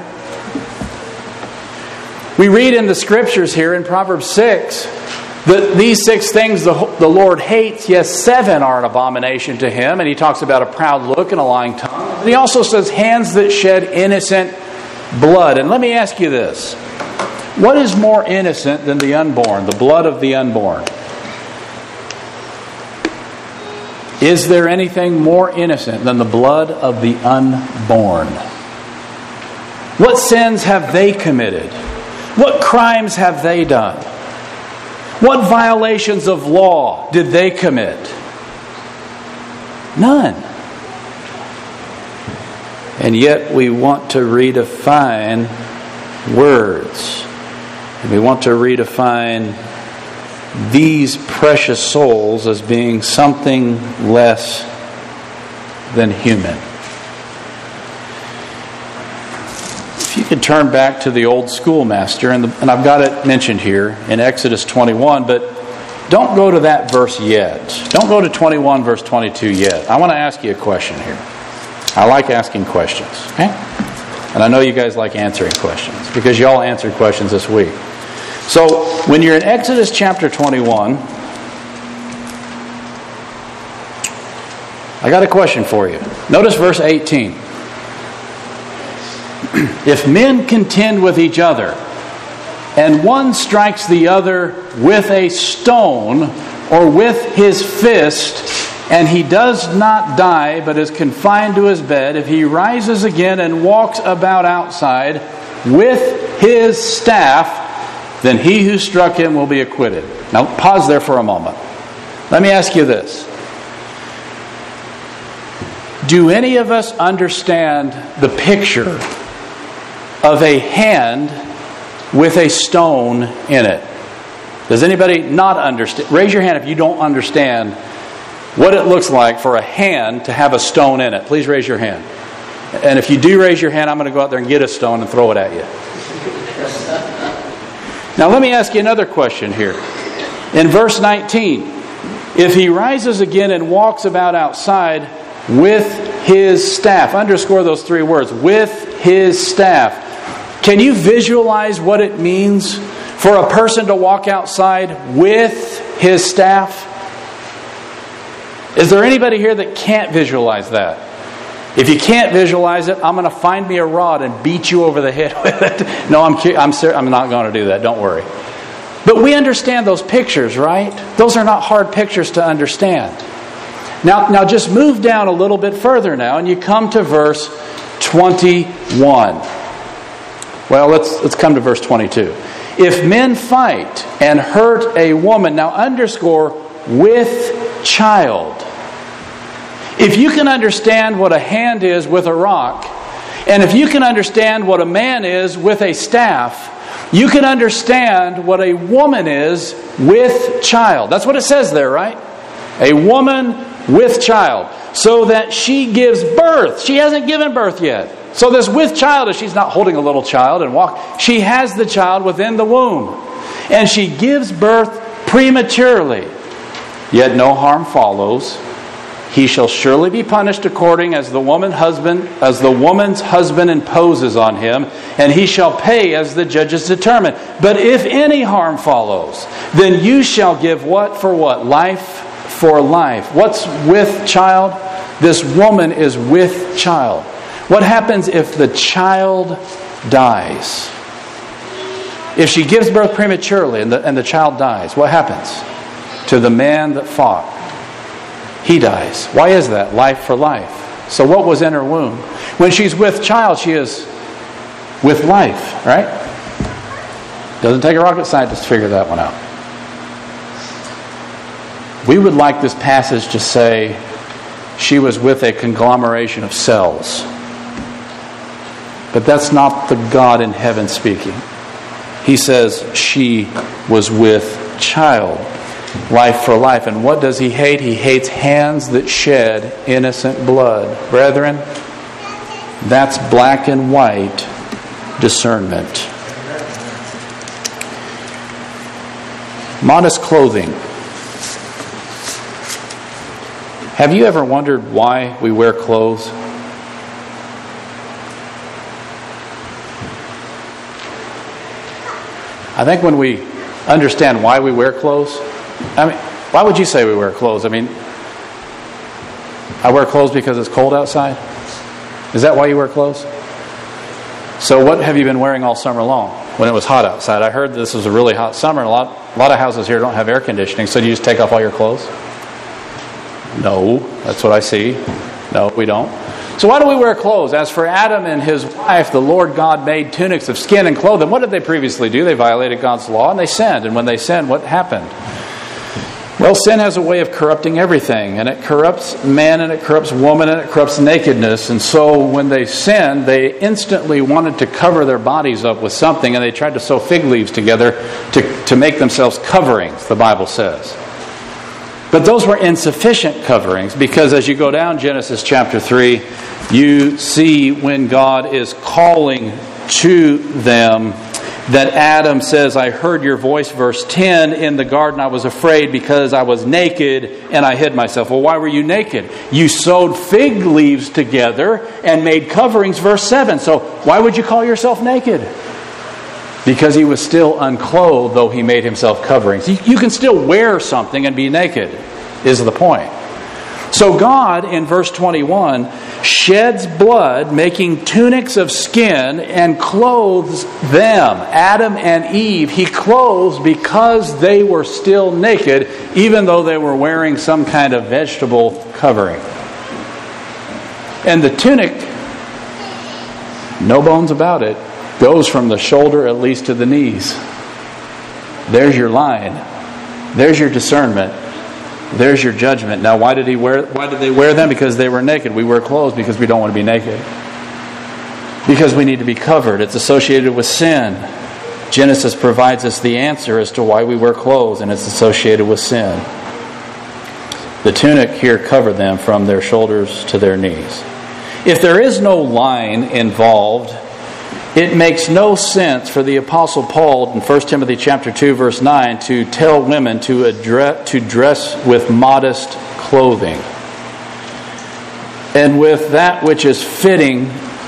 We read in the Scriptures here in Proverbs 6 that these 6 things the Lord hates, yes, 7 are an abomination to Him. And He talks about a proud look and a lying tongue. But He also says hands that shed innocent blood. And let me ask you this. What is more innocent than the unborn, the blood of the unborn? Is there anything more innocent than the blood of the unborn? What sins have they committed? What crimes have they done? What violations of law did they commit? None. And yet we want to redefine words. And we want to redefine these precious souls as being something less than human. If you could turn back to the old schoolmaster, and I've got it mentioned here in Exodus 21, but don't go to that verse yet. Don't go to 21 verse 22 yet. I want to ask you a question here. I like asking questions, okay? And I know you guys like answering questions because y'all answered questions this week. So, when you're in Exodus chapter 21, I got a question for you. Notice verse 18. If men contend with each other, and one strikes the other with a stone or with his fist, and he does not die, but is confined to his bed, if he rises again and walks about outside with his staff, then he who struck him will be acquitted. Now, pause there for a moment. Let me ask you this. Do any of us understand the picture of a hand with a stone in it? Does anybody not understand? Raise your hand if you don't understand what it looks like for a hand to have a stone in it. Please raise your hand. And if you do raise your hand, I'm going to go out there and get a stone and throw it at you. Now let me ask you another question here. In verse 19, if he rises again and walks about outside with his staff, underscore those three words, with his staff. Can you visualize what it means for a person to walk outside with his staff? Is there anybody here that can't visualize that? If you can't visualize it, I'm going to find me a rod and beat you over the head with it. No, I'm not going to do that. Don't worry. But we understand those pictures, right? Those are not hard pictures to understand. Now just move down a little bit further now, and you come to verse 21. Well, let's come to verse 22. If men fight and hurt a woman, now underscore with child. If you can understand what a hand is with a rock, and if you can understand what a man is with a staff, you can understand what a woman is with child. That's what it says there, right? A woman with child. So that she gives birth. She hasn't given birth yet. So this with child is she's not holding a little child and walk. She has the child within the womb. And she gives birth prematurely. Yet no harm follows. He shall surely be punished according as the woman's husband imposes on him, and he shall pay as the judges determine. But if any harm follows, then you shall give what for what? Life for life. What's with child? This woman is with child. What happens if the child dies? If she gives birth prematurely and the child dies, what happens to the man that fought? He dies. Why is that? Life for life. So what was in her womb? When she's with child, she is with life, right? Doesn't take a rocket scientist to figure that one out. We would like this passage to say she was with a conglomeration of cells. But that's not the God in heaven speaking. He says she was with child. Life for life. And what does he hate? He hates hands that shed innocent blood. Brethren, that's black and white discernment. Modest clothing. Have you ever wondered why we wear clothes? I think when we understand why we wear clothes, why would you say we wear clothes? I wear clothes because it's cold outside? Is that why you wear clothes? So what have you been wearing all summer long when it was hot outside? I heard this was a really hot summer and a lot of houses here don't have air conditioning, so do you just take off all your clothes? No, that's what I see. No, we don't. So why do we wear clothes? As for Adam and his wife, the Lord God made tunics of skin and clothed them. What did they previously do? They violated God's law and they sinned. And when they sinned, what happened? Well, sin has a way of corrupting everything. And it corrupts man and it corrupts woman and it corrupts nakedness. And so when they sinned, they instantly wanted to cover their bodies up with something. And they tried to sew fig leaves together to make themselves coverings, the Bible says. But those were insufficient coverings, because as you go down Genesis chapter 3, you see when God is calling to them that Adam says, I heard your voice, verse 10, in the garden I was afraid because I was naked and I hid myself. Well, why were you naked? You sewed fig leaves together and made coverings, verse 7. So why would you call yourself naked? Because he was still unclothed, though he made himself coverings. You can still wear something and be naked, is the point. So God, in verse 21, sheds blood, making tunics of skin, and clothes them. Adam and Eve, he clothes because they were still naked, even though they were wearing some kind of vegetable covering. And the tunic, no bones about it, goes from the shoulder at least to the knees. There's your line. There's your discernment. There's your judgment. Now, why did they wear them? Because they were naked. We wear clothes because we don't want to be naked. Because we need to be covered. It's associated with sin. Genesis provides us the answer as to why we wear clothes, and it's associated with sin. The tunic here covered them from their shoulders to their knees. If there is no line involved, it makes no sense for the Apostle Paul in 1 Timothy chapter 2, verse 9, to tell women to dress with modest clothing and with that which is fitting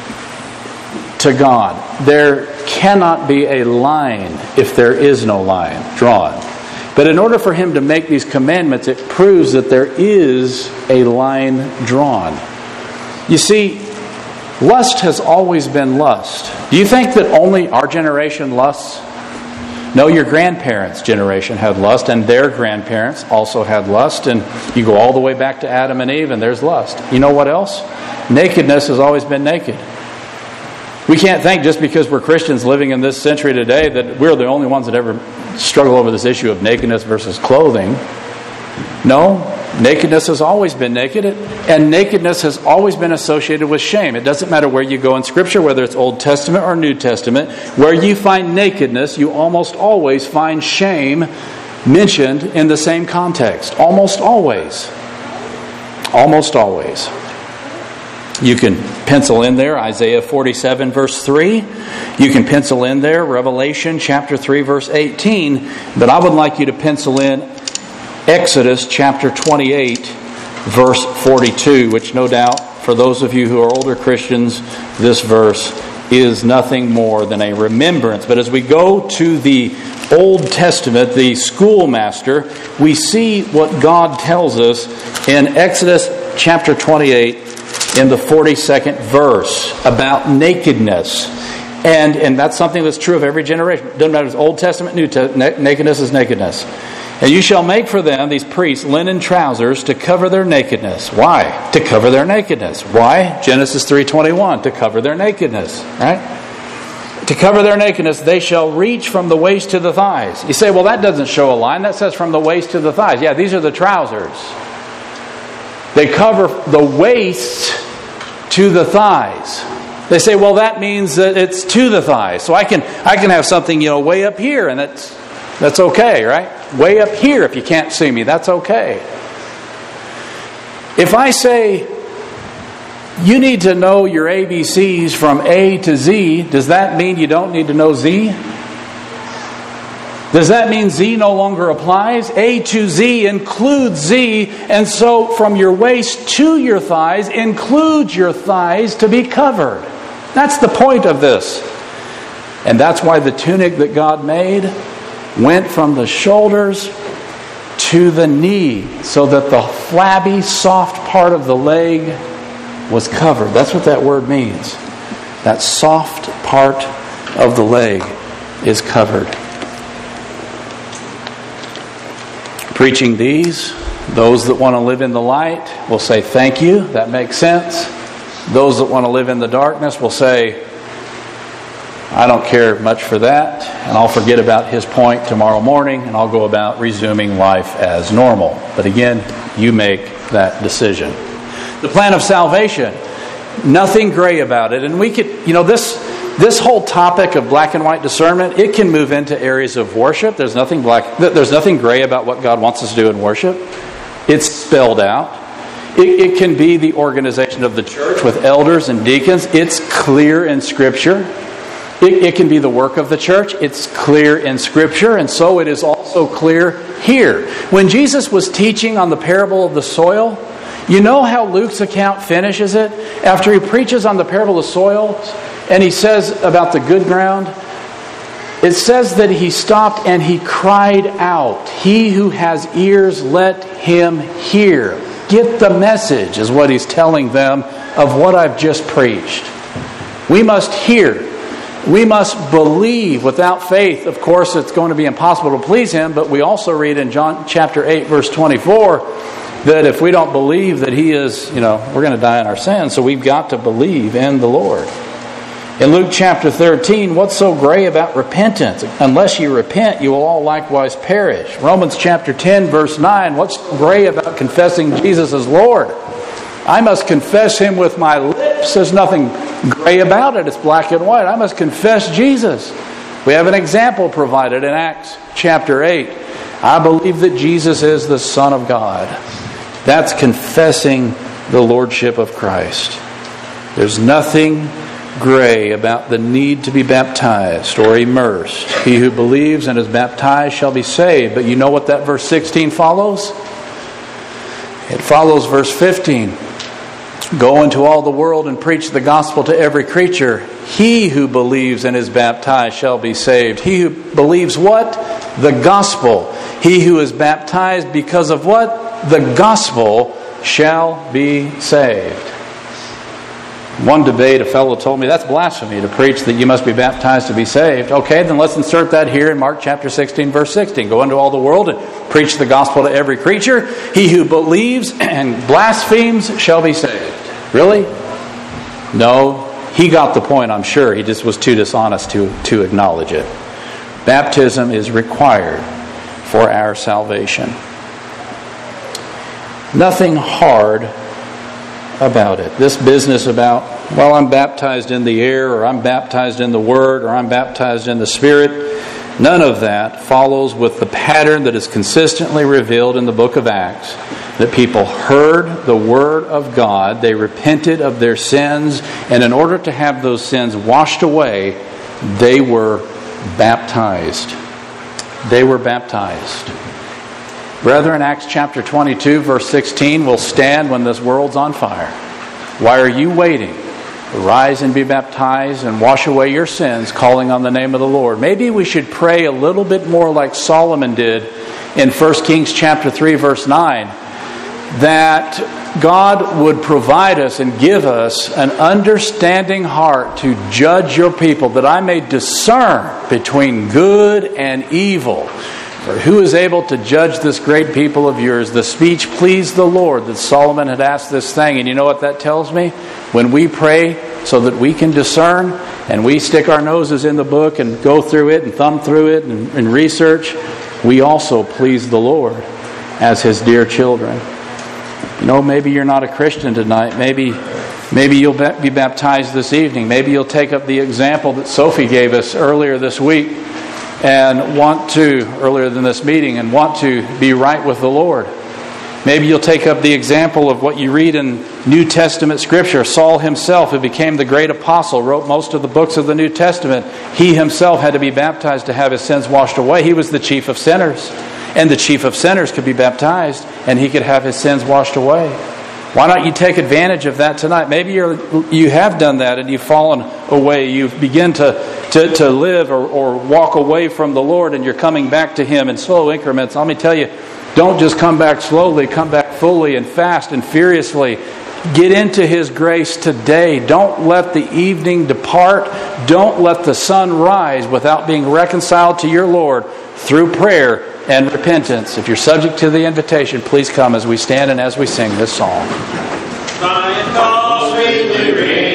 to God. There cannot be a line if there is no line drawn. But in order for him to make these commandments, it proves that there is a line drawn. You see, lust has always been lust. Do you think that only our generation lusts? No, your grandparents' generation had lust, and their grandparents also had lust. And you go all the way back to Adam and Eve, and there's lust. You know what else? Nakedness has always been naked. We can't think just because we're Christians living in this century today that we're the only ones that ever struggle over this issue of nakedness versus clothing. No, nakedness has always been naked, and nakedness has always been associated with shame. It doesn't matter where you go in Scripture, whether it's Old Testament or New Testament. Where you find nakedness, you almost always find shame mentioned in the same context. Almost always. Almost always. You can pencil in there Isaiah 47 verse 3. You can pencil in there Revelation chapter 3 verse 18. But I would like you to pencil in Exodus chapter 28 verse 42, which no doubt for those of you who are older Christians, this verse is nothing more than a remembrance. But as we go to the Old Testament, the schoolmaster, we see what God tells us in Exodus chapter 28 in the 42nd verse about nakedness. And that's something that's true of every generation. It doesn't matter if it's Old Testament, New Testament, nakedness is nakedness. And you shall make for them, these priests, linen trousers to cover their nakedness. Why? To cover their nakedness. Why? Genesis 3:21, to cover their nakedness. Right? To cover their nakedness, they shall reach from the waist to the thighs. You say, well, that doesn't show a line. That says from the waist to the thighs. Yeah, these are the trousers. They cover the waist to the thighs. They say, well, that means that it's to the thighs. So I can have something, way up here, and that's okay, right? Way up here, if you can't see me, that's okay. If I say, you need to know your ABCs from A to Z, does that mean you don't need to know Z? Does that mean Z no longer applies? A to Z includes Z, and so from your waist to your thighs includes your thighs to be covered. That's the point of this. And that's why the tunic that God made went from the shoulders to the knee, so that the flabby, soft part of the leg was covered. That's what that word means. That soft part of the leg is covered. Preaching these, those that want to live in the light will say, thank you, that makes sense. Those that want to live in the darkness will say, I don't care much for that, and I'll forget about his point tomorrow morning, and I'll go about resuming life as normal. But again, you make that decision. The plan of salvation, nothing gray about it. And we could, this whole topic of black and white discernment, it can move into areas of worship. There's nothing gray about what God wants us to do in worship. It's spelled out. It can be the organization of the church with elders and deacons. It's clear in Scripture. It can be the work of the church. It's clear in Scripture, and so it is also clear here. When Jesus was teaching on the parable of the soil, you know how Luke's account finishes it? After he preaches on the parable of the soil, and he says about the good ground, it says that he stopped and he cried out, "He who has ears, let him hear." Get the message, is what he's telling them of what I've just preached. We must hear. We must believe. Without faith, of course, it's going to be impossible to please Him. But we also read in John chapter 8, verse 24, that if we don't believe that He is, we're going to die in our sins. So we've got to believe in the Lord. In Luke chapter 13, what's so gray about repentance? Unless you repent, you will all likewise perish. Romans chapter 10, verse 9, what's so gray about confessing Jesus as Lord? I must confess Him with my lips. There's nothing gray about it. It's black and white. I must confess Jesus. We have an example provided in Acts chapter 8. I believe that Jesus is the Son of God. That's confessing the Lordship of Christ. There's nothing gray about the need to be baptized or immersed. He who believes and is baptized shall be saved. But you know what that verse 16 follows? It follows verse 15. Go into all the world and preach the gospel to every creature. He who believes and is baptized shall be saved. He who believes what? The gospel. He who is baptized because of what? The gospel shall be saved. One debate, a fellow told me, that's blasphemy to preach that you must be baptized to be saved. Okay, then let's insert that here in Mark chapter 16, verse 16. Go into all the world and preach the gospel to every creature. He who believes and blasphemes shall be saved. Really? No, he got the point, I'm sure. He just was too dishonest to acknowledge it. Baptism is required for our salvation. Nothing hard about it. This business about, well, I'm baptized in the air, or I'm baptized in the Word, or I'm baptized in the Spirit, none of that follows with the pattern that is consistently revealed in the book of Acts. That people heard the Word of God, they repented of their sins, and in order to have those sins washed away, they were baptized. They were baptized. Brethren, Acts chapter 22, verse 16, will stand when this world's on fire. Why are you waiting? Arise and be baptized and wash away your sins, calling on the name of the Lord. Maybe we should pray a little bit more like Solomon did in 1 Kings chapter 3, verse 9, that God would provide us and give us an understanding heart to judge your people, that I may discern between good and evil. For who is able to judge this great people of yours? The speech pleased the Lord that Solomon had asked this thing. And you know what that tells me? When we pray so that we can discern, and we stick our noses in the book and go through it and thumb through it and research, we also please the Lord as His dear children. Maybe you're not a Christian tonight. Maybe you'll be baptized this evening. Maybe you'll take up the example that Sophie gave us earlier this week and earlier than this meeting, and want to be right with the Lord. Maybe you'll take up the example of what you read in New Testament Scripture. Saul himself, who became the great apostle, wrote most of the books of the New Testament. He himself had to be baptized to have his sins washed away. He was the chief of sinners. And the chief of sinners could be baptized, and he could have his sins washed away. Why not you take advantage of that tonight? Maybe you have done that and you've fallen away. You've begun to live or walk away from the Lord, and you're coming back to Him in slow increments. Let me tell you, don't just come back slowly. Come back fully and fast and furiously. Get into His grace today. Don't let the evening depart. Don't let the sun rise without being reconciled to your Lord through prayer and repentance. If you're subject to the invitation, please come as we stand and as we sing this song. sweetly ring.